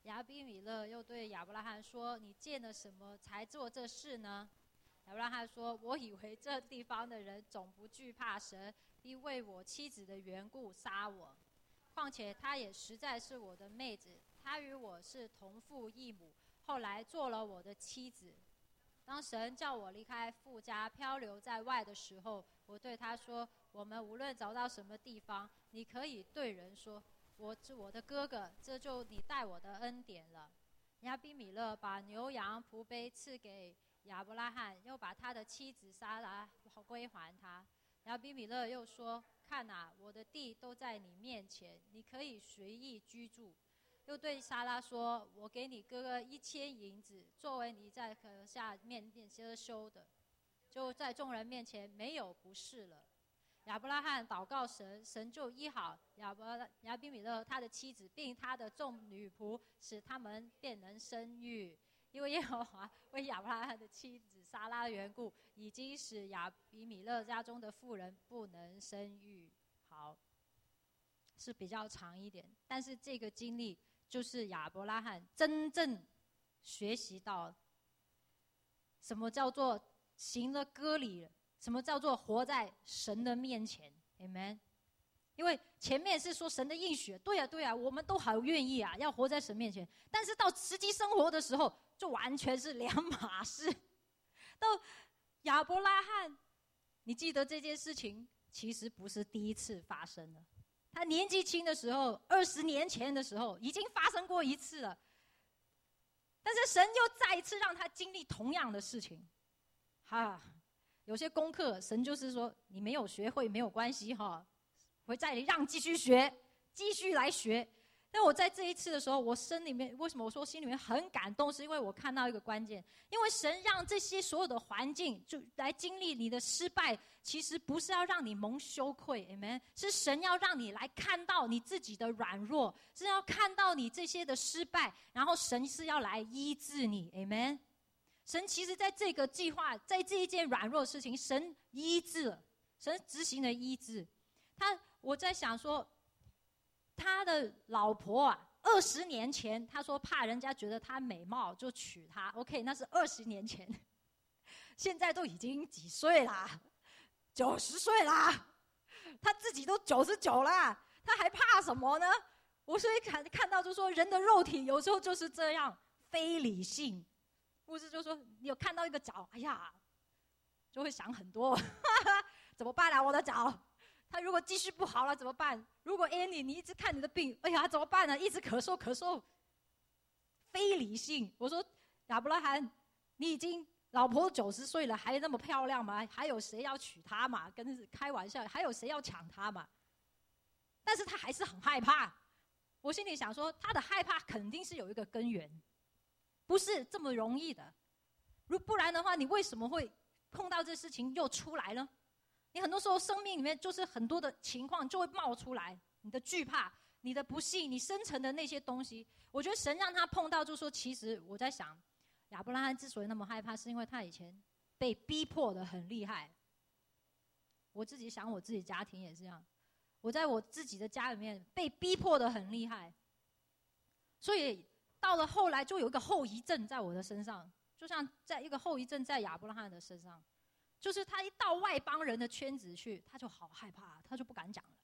亚比米勒又对亚伯拉罕说：“你见了什么才做这事呢？”亚伯拉罕说：“我以为这地方的人总不惧怕神，必为我妻子的缘故杀我。况且她也实在是我的妹子，她与我是同父异母，后来做了我的妻子。当神叫我离开父家漂流在外的时候，我对他说：我们无论走到什么地方，你可以对人说，我是我的哥哥，这就你待我的恩典了。”亚比米勒把牛羊仆婢赐给亚伯拉罕，又把他的妻子撒拉归还他。亚比米勒又说：“看啊，我的地都在你面前，你可以随意居住。”又对撒拉说：“我给你哥哥一千银子，作为你在河下面面遮羞的，就在众人面前没有不是了。”亚伯拉罕祷告神，神就医好亚伯亚比米勒他的妻子，并他的众女仆，使他们便能生育。因为耶和华为亚伯拉罕的妻子撒拉的缘故，已经使亚比米勒家中的妇人不能生育。好，是比较长一点，但是这个经历就是亚伯拉罕真正学习到什么叫做行了割礼，什么叫做活在神的面前 Amen。 因为前面是说神的应许，对啊对啊，我们都好愿意啊，要活在神面前，但是到实际生活的时候就完全是两码事。到亚伯拉罕，你记得这件事情其实不是第一次发生了，他年纪轻的时候，二十年前的时候已经发生过一次了，但是神又再一次让他经历同样的事情。哈，有些功课神就是说你没有学会没有关系哈，会再让继续学，继续来学。但我在这一次的时候，我心里面为什么我说心里面很感动，是因为我看到一个关键，因为神让这些所有的环境就来经历你的失败，其实不是要让你蒙羞愧 Amen， 是神要让你来看到你自己的软弱，是要看到你这些的失败，然后神是要来医治你 Amen。 神其实在这个计划，在这一件软弱的事情，神医治了，神执行了医治。他我在想说，他的老婆啊，二十年前他说怕人家觉得他美貌就娶她 OK， 那是二十年前，现在都已经几岁啦，九十岁啦，他自己都九十九啦，他还怕什么呢？我所以看看到就说人的肉体有时候就是这样非理性，不是就说你有看到一个脚，哎呀就会想很多怎么办啊我的脚，他如果继续不好了怎么办？如果 Annie 你一直看你的病，哎呀怎么办呢？一直咳嗽咳嗽，非理性。我说亚伯拉罕，你已经老婆九十岁了，还那么漂亮吗？还有谁要娶她嘛？跟开玩笑，还有谁要抢她嘛？但是他还是很害怕。我心里想说，他的害怕肯定是有一个根源，不是这么容易的。如不然的话，你为什么会碰到这事情又出来呢？你很多时候生命里面就是很多的情况就会冒出来，你的惧怕，你的不幸，你深层的那些东西，我觉得神让他碰到，就说其实我在想，亚伯拉罕之所以那么害怕，是因为他以前被逼迫的很厉害。我自己想我自己家庭也是这样，我在我自己的家里面被逼迫的很厉害，所以到了后来就有一个后遗症在我的身上，就像在一个后遗症在亚伯拉罕的身上，就是他一到外邦人的圈子去，他就好害怕，他就不敢讲了，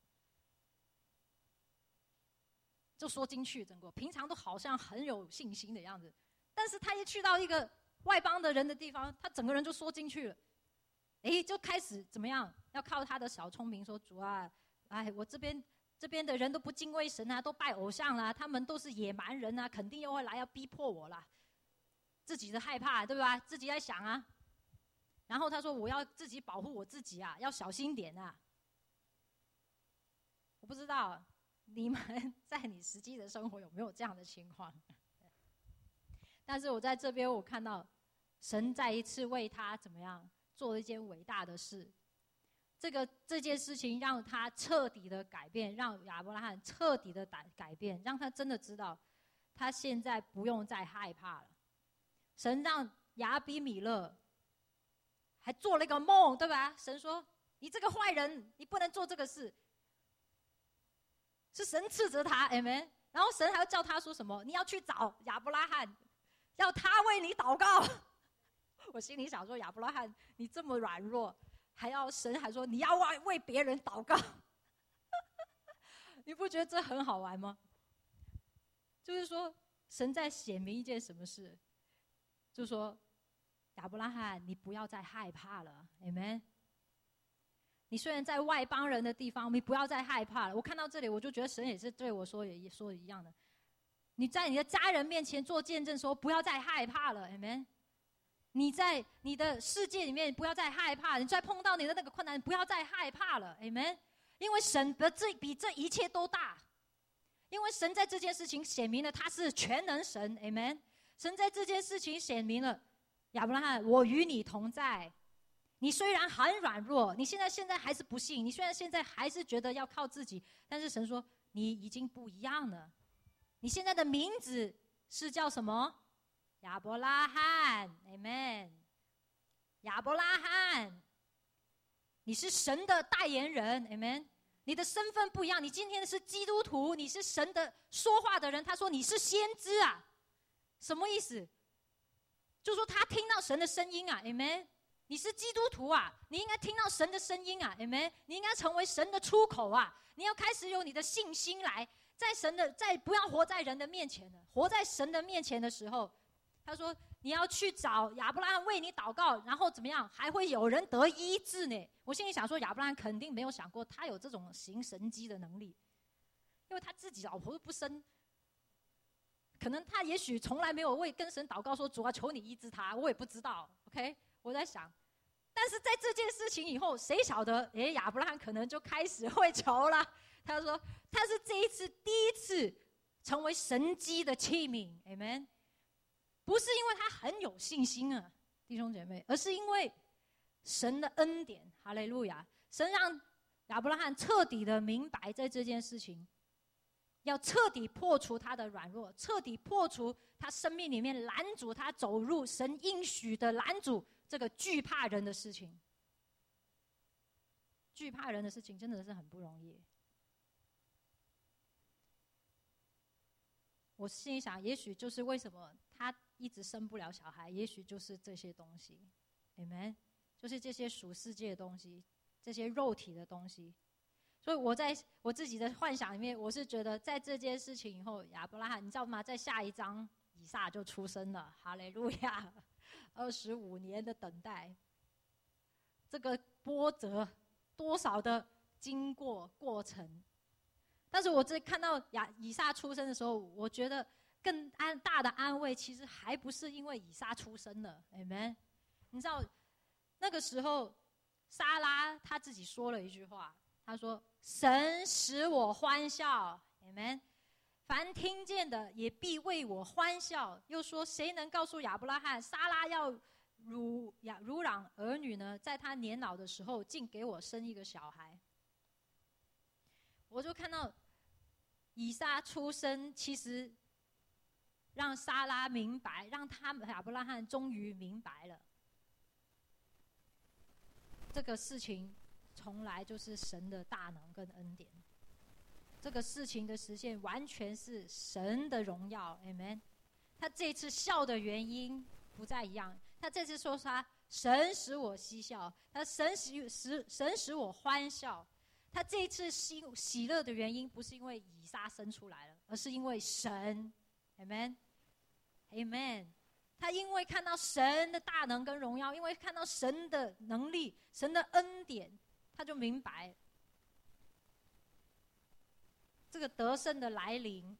就说进去，整个平常都好像很有信心的样子，但是他一去到一个外邦的人的地方，他整个人就说进去了，哎，就开始怎么样？要靠他的小聪明说，主啊，哎，我这边这边的人都不敬畏神啊，都拜偶像啦，他们都是野蛮人啊，肯定又会来要逼迫我啦。自己的害怕，对吧？自己在想啊。然后他说，我要自己保护我自己啊，要小心点啊。我不知道你们在你实际的生活有没有这样的情况？但是我在这边我看到神再一次为他怎么样做了一件伟大的事，这个这件事情让他彻底的改变，让亚伯拉罕彻底的改改变，让他真的知道他现在不用再害怕了。神让亚比米勒还做了一个梦，对吧？神说你这个坏人，你不能做这个事，是神斥责他 Amen。 然后神还要叫他说什么？你要去找亚伯拉罕，要他为你祷告。我心里想说，亚伯拉罕你这么软弱，还要神还说你要为为别人祷告。你不觉得这很好玩吗？就是说神在显明一件什么事，就是说亚伯拉罕你不要再害怕了 Amen。 你虽然在外邦人的地方，你不要再害怕了。我看到这里我就觉得神也是对我说也说一样的，你在你的家人面前做见证说不要再害怕了 Amen。 你在你的世界里面不要再害怕，你再碰到你的那个困难不要再害怕了 Amen。 因为神的这比这一切都大，因为神在这件事情显明了他是全能神 Amen。 神在这件事情显明了亚伯拉罕我与你同在，你虽然很软弱，你现在现在还是不信，你虽然现在还是觉得要靠自己，但是神说你已经不一样了，你现在的名字是叫什么？亚伯拉罕 Amen。 亚伯拉罕你是神的代言人 Amen。 你的身份不一样，你今天是基督徒，你是神的说话的人。他说你是先知啊，什么意思？就说他听到神的声音啊 Amen。 你是基督徒啊，你应该听到神的声音啊 Amen。 你应该成为神的出口啊，你要开始有你的信心来，在神的在不要活在人的面前了，活在神的面前的时候，他说你要去找亚伯拉罕为你祷告，然后怎么样还会有人得医治呢。我心里想说亚伯拉罕肯定没有想过他有这种行神迹的能力，因为他自己老婆都不生，可能他也许从来没有为跟神祷告说主啊求你医治他，我也不知道 OK。 我在想，但是在这件事情以后，谁晓得诶亚伯拉罕可能就开始会求了。他说他是这一次第一次成为神迹的器皿 Amen。不是因为他很有信心啊，弟兄姐妹，而是因为神的恩典，哈利路亚！神让亚伯拉罕彻底的明白，在这件事情，要彻底破除他的软弱，彻底破除他生命里面拦阻他走入神应许的拦阻这个惧怕人的事情。惧怕人的事情真的是很不容易。我心里想，也许就是为什么他一直生不了小孩，也许就是这些东西 Amen。 就是这些属世界的东西，这些肉体的东西。所以我在我自己的幻想里面，我是觉得在这件事情以后，亚伯拉罕你知道吗，在下一章以撒就出生了，哈利路亚。二十五年的等待，这个波折多少的经过过程。但是我在看到亚以撒出生的时候，我觉得更安大的安慰其实还不是因为以撒出生了 Amen。 你知道那个时候撒拉她自己说了一句话，她说神使我欢笑 Amen， 凡听见的也必为我欢笑。又说谁能告诉亚伯拉罕撒拉要乳乳养儿女呢？在他年老的时候竟给我生一个小孩。我就看到以撒出生，其实让撒拉明白，让他亚伯拉罕终于明白了，这个事情从来就是神的大能跟恩典。这个事情的实现完全是神的荣耀 Amen。 他这次笑的原因不再一样，他这次说他神使我嬉笑，他神使使神使我欢笑。他这一次喜喜乐的原因不是因为以撒生出来了，而是因为神 Amen Amen。 他因为看到神的大能跟荣耀，因为看到神的能力，神的恩典，他就明白这个得胜的来临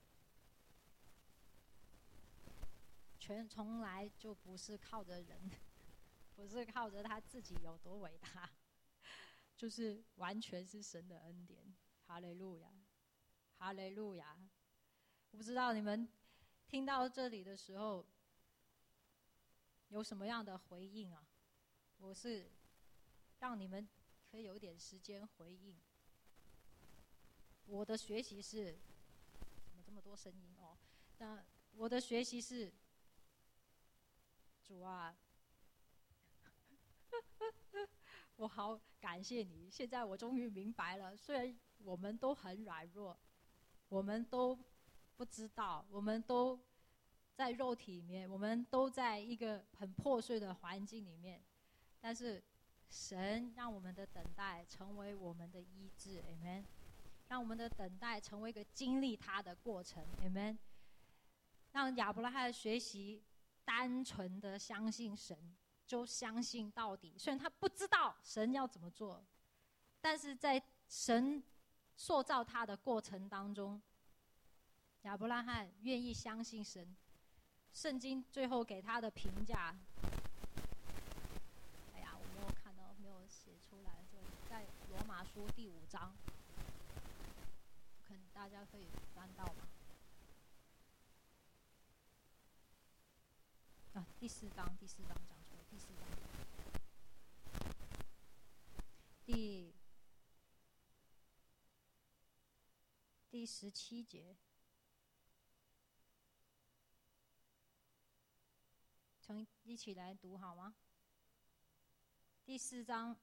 全从来就不是靠着人，不是靠着他自己有多伟大，就是完全是神的恩典。哈利路亚，哈利路亚！我不知道你们听到这里的时候有什么样的回应啊？我是让你们可以有点时间回应。我的学习是，怎么这么多声音哦？那我的学习是，主啊，我好感谢你。现在我终于明白了，虽然我们都很软弱，我们都不知道，我们都在肉体里面，我们都在一个很破碎的环境里面，但是神让我们的等待成为我们的医治 Amen， 让我们的等待成为一个经历他的过程 Amen， 让亚伯拉罕学习单纯的相信神，就相信到底。虽然他不知道神要怎么做，但是在神塑造他的过程当中，亚伯拉罕愿意相信神。圣经最后给他的评价，哎呀，我没有看到，没有写出来，就在罗马书第五章，可能大家可以翻到吗？啊，第四章，第四章讲错了，第四章，第第十七节，从一起来读好吗？第四章，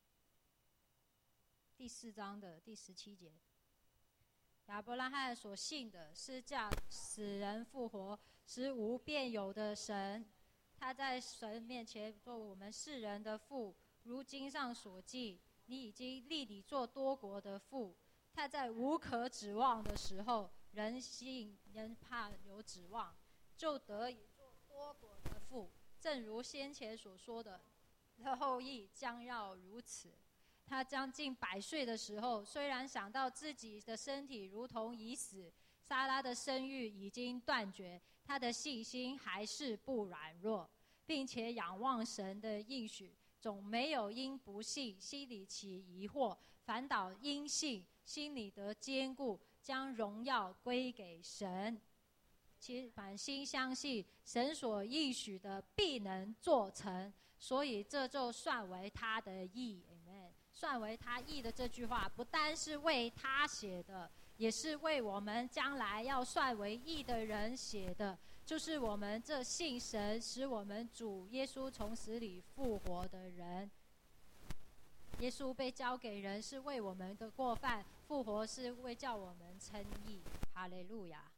第四章的第十七节，亚伯拉罕所信的是叫死人复活，是无变有的神。他在神面前做我们世人的父，如经上所记，你已经立你做多国的父。他在无可指望的时候，人信人怕有指望，就得以做多国的父。正如先前所说的，他后裔将要如此。他将近百岁的时候，虽然想到自己的身体如同已死，撒拉的生育已经断绝，他的信心还是不软弱，并且仰望神的应许，总没有因不信心里起疑惑，反倒因信心里得坚固，将荣耀归给神。其满心相信神所应许的必能做成，所以这就算为他的义。Amen。算为他义的这句话，不单是为他写的，也是为我们将来要算为义的人写的，就是我们这信神使我们主耶稣从死里复活的人。耶稣被交给人是为我们的过犯，复活是为叫我们称义。哈利路亚。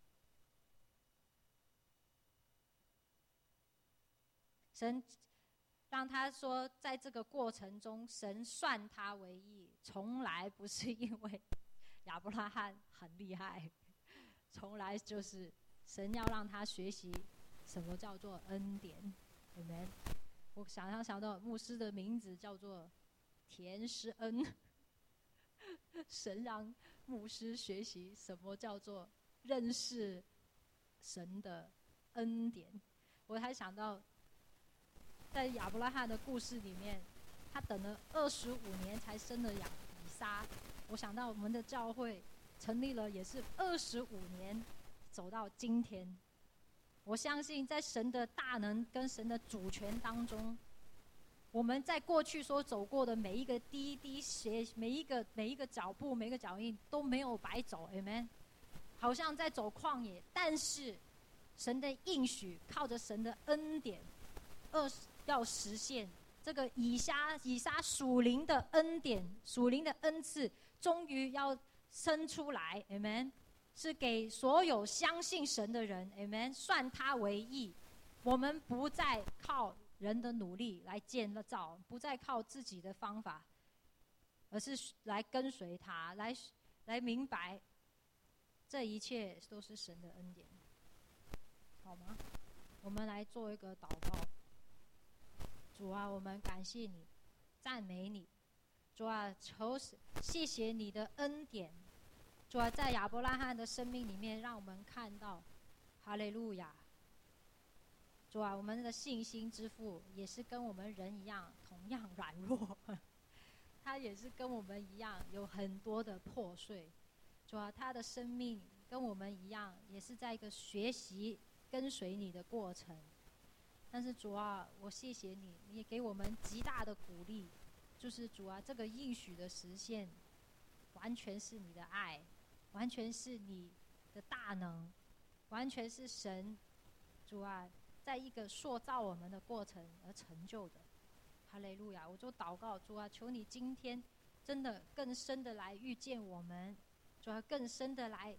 神让他说，在这个过程中，神算他为义，从来不是因为亚伯拉罕很厉害，从来就是神要让他学习什么叫做恩典。Amen。我想要想到牧师的名字叫做田施恩，神让牧师学习什么叫做认识神的恩典。我还想到在亚伯拉罕的故事里面，他等了二十五年才生了亚以撒。我想到我们的教会成立了也是二十五年，走到今天。我相信在神的大能跟神的主权当中，我们在过去所走过的每一个滴滴血，每一个每一个脚步，每一个脚印都没有白走 ，Amen。好像在走旷野，但是神的应许靠着神的恩典，二要实现这个以撒以撒属灵的恩典，属灵的恩赐，终于要生出来 ，Amen。是给所有相信神的人 ，Amen。算他为义，我们不再靠人的努力来建造，不再靠自己的方法，而是来跟随他，来来明白，这一切都是神的恩典，好吗？我们来做一个祷告。主啊，我们感谢你，赞美你。主啊，求谢谢你的恩典。主啊，在亚伯拉罕的生命里面，让我们看到，哈利路亚。主啊，我们的信心之父也是跟我们人一样，同样软弱，他也是跟我们一样有很多的破碎。主啊，他的生命跟我们一样，也是在一个学习跟随你的过程。但是主啊，我谢谢你，你也给我们极大的鼓励，就是主啊，这个应许的实现，完全是你的爱，完全是你的大能，完全是神，主啊，在一个塑造我们的过程而成就的。哈利路亚！我就祷告，主啊，求你今天真的更深的来遇见我们，主啊，更深的来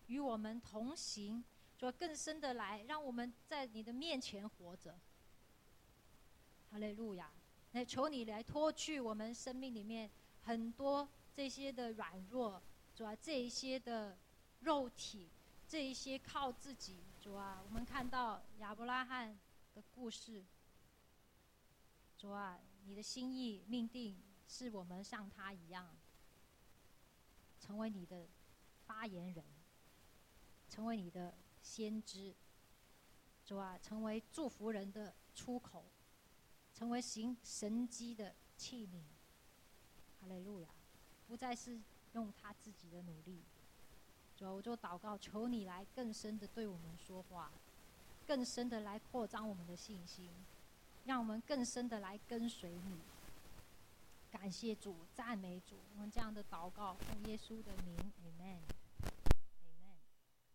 与我们同行，主要更深的来，让我们在你的面前活着。哈利路亚！来求你来脱去我们生命里面很多这些的软弱，主啊，这一些的肉体，这一些靠自己，主啊，我们看到亚伯拉罕的故事，主啊，你的心意命定是我们像他一样，成为你的发言人，成为你的先知，主啊，成为祝福人的出口，成为行神迹的器皿。哈利路亚！不再是用他自己的努力。主啊，我就祷告，求你来更深的对我们说话，更深的来扩张我们的信心，让我们更深的来跟随你。感谢主，赞美主，我们这样的祷告，奉耶稣的名 ，Amen。